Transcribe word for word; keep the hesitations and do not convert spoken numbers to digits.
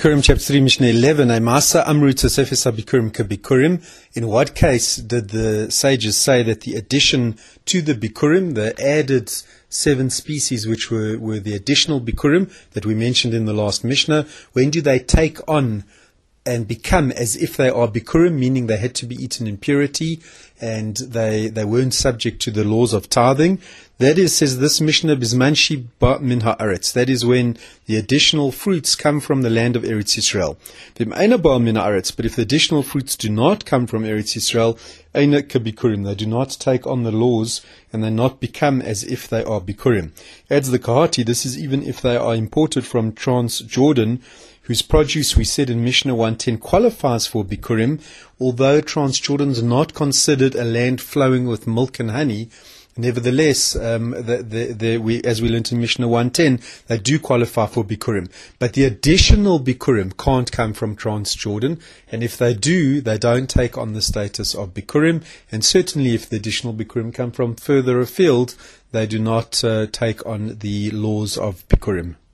Bikurim chapter three, Mishnah eleven. Amasa amru tosefes habikurim kabikurim. In what case did the sages say that the addition to the bikurim, the added seven species which were, were the additional bikurim that we mentioned in the last Mishnah, when do they take on and become as if they are bikurim, meaning they had to be eaten in purity and they they weren't subject to the laws of tithing? That is, says this Mishnah, Bizmanshi ba min haaretz. That is when the additional fruits come from the land of Eretz Yisrael. V'im ba min haaretz. But if the additional fruits do not come from Eretz Yisrael, eina kabikurim. They do not take on the laws and they not become as if they are bikurim. Adds the Kahati, this is even if they are imported from Transjordan, whose produce we said in Mishnah one ten qualifies for bikurim, although Transjordan is not considered a land flowing with milk and honey. Nevertheless, um, the, the, the, we, as we learned in Mishnah one ten, they do qualify for bikurim. But the additional bikurim can't come from Transjordan, and if they do, they don't take on the status of bikurim. And certainly, if the additional bikurim come from further afield, they do not uh, take on the laws of bikurim.